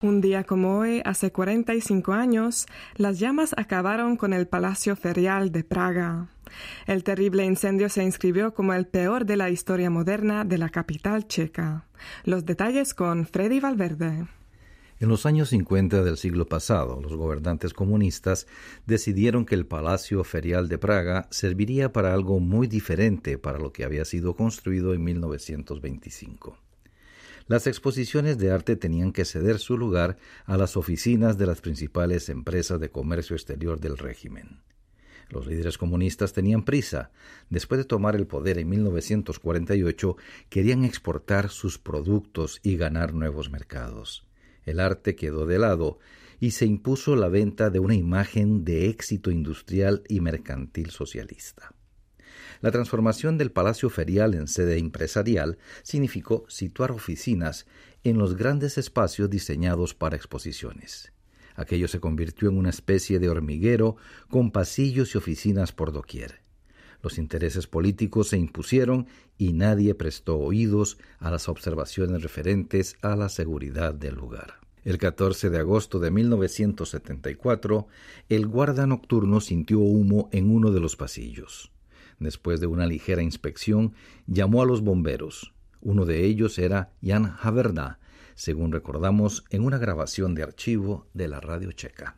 Un día como hoy, hace 45 años, las llamas acabaron con el Palacio Ferial de Praga. El terrible incendio se inscribió como el peor de la historia moderna de la capital checa. Los detalles con Freddy Valverde. En los años 50 del siglo pasado, los gobernantes comunistas decidieron que el Palacio Ferial de Praga serviría para algo muy diferente para lo que había sido construido en 1925. Las exposiciones de arte tenían que ceder su lugar a las oficinas de las principales empresas de comercio exterior del régimen. Los líderes comunistas tenían prisa. Después de tomar el poder en 1948, querían exportar sus productos y ganar nuevos mercados. El arte quedó de lado y se impuso la venta de una imagen de éxito industrial y mercantil socialista. La transformación del Palacio Ferial en sede empresarial significó situar oficinas en los grandes espacios diseñados para exposiciones. Aquello se convirtió en una especie de hormiguero con pasillos y oficinas por doquier. Los intereses políticos se impusieron y nadie prestó oídos a las observaciones referentes a la seguridad del lugar. El 14 de agosto de 1974, el guarda nocturno sintió humo en uno de los pasillos. Después de una ligera inspección, llamó a los bomberos. Uno de ellos era Jan Haverda, según recordamos en una grabación de archivo de la radio checa.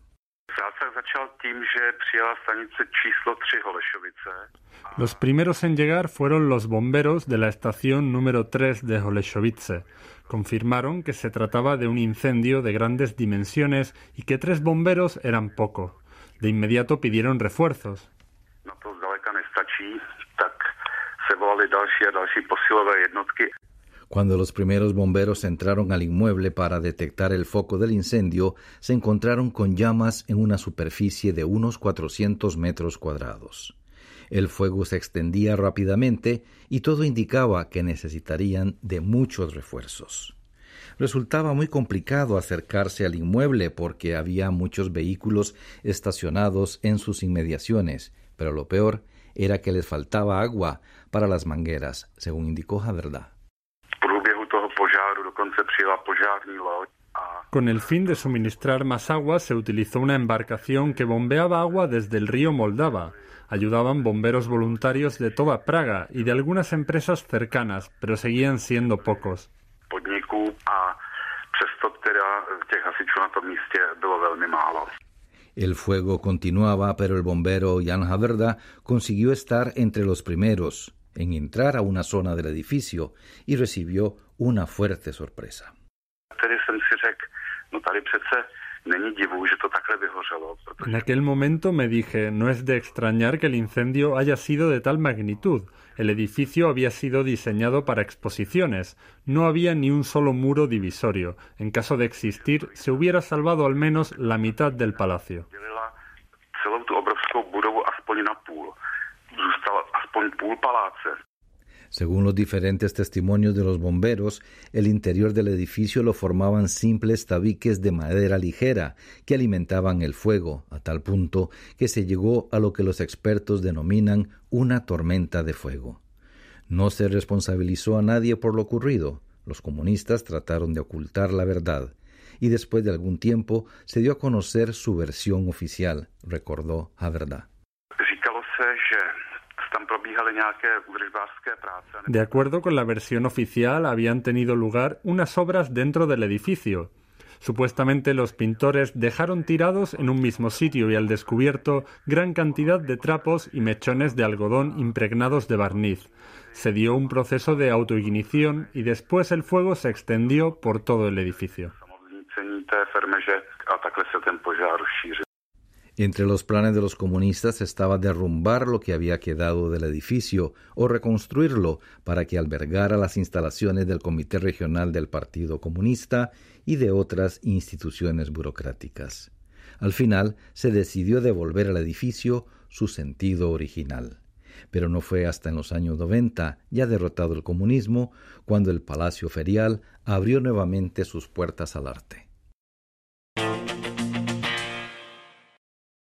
Los primeros en llegar fueron los bomberos de la estación número 3 de Holešovice. Confirmaron que se trataba de un incendio de grandes dimensiones y que 3 bomberos eran poco. De inmediato pidieron refuerzos. Cuando los primeros bomberos entraron al inmueble para detectar el foco del incendio, se encontraron con llamas en una superficie de unos 400 metros cuadrados. El fuego se extendía rápidamente y todo indicaba que necesitarían de muchos refuerzos. Resultaba muy complicado acercarse al inmueble porque había muchos vehículos estacionados en sus inmediaciones, pero lo peor era que les faltaba agua para las mangueras, según indicó Haverda. Con el fin de suministrar más agua, se utilizó una embarcación que bombeaba agua desde el río Moldava. Ayudaban bomberos voluntarios de toda Praga y de algunas empresas cercanas, pero seguían siendo pocos. El fuego continuaba, pero el bombero Jan Haverda consiguió estar entre los primeros en entrar a una zona del edificio y recibió una fuerte sorpresa. En aquel momento me dije, no es de extrañar que el incendio haya sido de tal magnitud. El edificio había sido diseñado para exposiciones. No había ni un solo muro divisorio. En caso de existir, se hubiera salvado al menos la mitad del palacio. Según los diferentes testimonios de los bomberos, el interior del edificio lo formaban simples tabiques de madera ligera que alimentaban el fuego, a tal punto que se llegó a lo que los expertos denominan una tormenta de fuego. No se responsabilizó a nadie por lo ocurrido. Los comunistas trataron de ocultar la verdad y después de algún tiempo se dio a conocer su versión oficial, recordó Haverda. De acuerdo con la versión oficial, habían tenido lugar unas obras dentro del edificio. Supuestamente los pintores dejaron tirados en un mismo sitio y al descubierto gran cantidad de trapos y mechones de algodón impregnados de barniz. Se dio un proceso de autoignición y después el fuego se extendió por todo el edificio. Entre los planes de los comunistas estaba derrumbar lo que había quedado del edificio o reconstruirlo para que albergara las instalaciones del Comité Regional del Partido Comunista y de otras instituciones burocráticas. Al final se decidió devolver al edificio su sentido original. Pero no fue hasta en los años 90, ya derrotado el comunismo, cuando el Palacio Ferial abrió nuevamente sus puertas al arte.